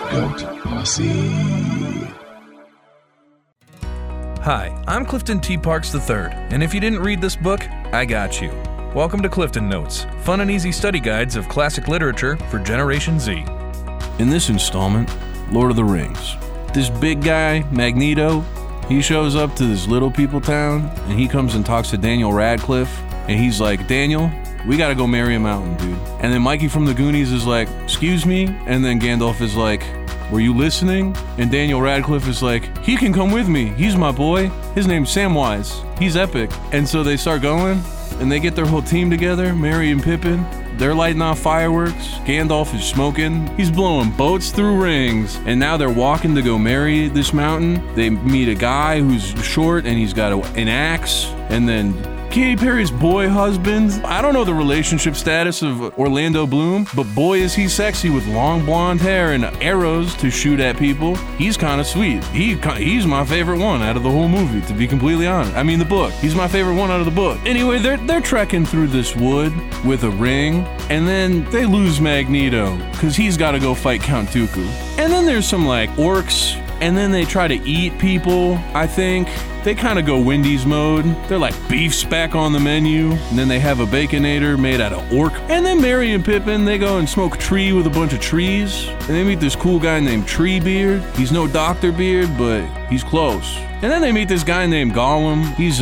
Goat Posse. Hi, I'm Clifton T. Parks III, and if you didn't read this book, I got you. Welcome to Clifton Notes, fun and easy study guides of classic literature for Generation Z. In this installment, Lord of the Rings. This big guy, Magneto, he shows up to this little people town, and he comes and talks to Daniel Radcliffe, and he's like, Daniel, we gotta go marry a mountain, dude. And then Mikey from the Goonies is like, excuse me? And then Gandalf is like, were you listening? And Daniel Radcliffe is like, he can come with me. He's my boy. His name's Samwise. He's epic. And so they start going, and they get their whole team together, Merry and Pippin. They're lighting off fireworks. Gandalf is smoking. He's blowing boats through rings. And now they're walking to go marry this mountain. They meet a guy who's short, and he's got an axe. And then Katy Perry's boy husband. I don't know the relationship status of Orlando Bloom, but boy is he sexy with long blonde hair and arrows to shoot at people. He's kind of sweet. He's my favorite one out of the whole movie, to be completely honest. I mean the book. He's my favorite one out of the book. Anyway, they're trekking through this wood with a ring, and then they lose Magneto because he's got to go fight Count Dooku. And then there's some like orcs, and then they try to eat people, I think. They kind of go Wendy's mode. They're like, beef's back on the menu. And then they have a Baconator made out of orc. And then Merry and Pippin, they go and smoke tree with a bunch of trees. And they meet this cool guy named Treebeard. He's no Dr. Beard, but he's close. And then they meet this guy named Gollum. He's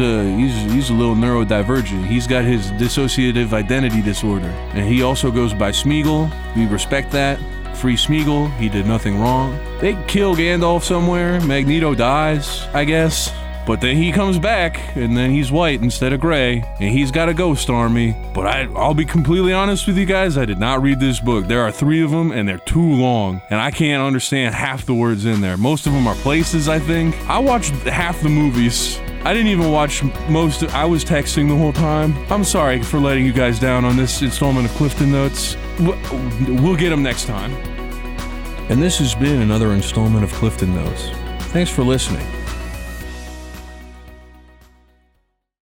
a little neurodivergent. He's got his dissociative identity disorder. And he also goes by Smeagol. We respect that. Free Smeagol. He did nothing wrong. They kill Gandalf somewhere. Magneto dies, I guess. But then he comes back, and then he's white instead of gray, and he's got a ghost army. But I'll be completely honest with you guys, I did not read this book. There are 3 of them, and they're too long, and I can't understand half the words in there. Most of them are places, I think. I watched half the movies. I didn't even watch most. I was texting the whole time. I'm sorry for letting you guys down on this installment of Clifton Notes. We'll get them next time. And this has been another installment of Clifton Notes. Thanks for listening.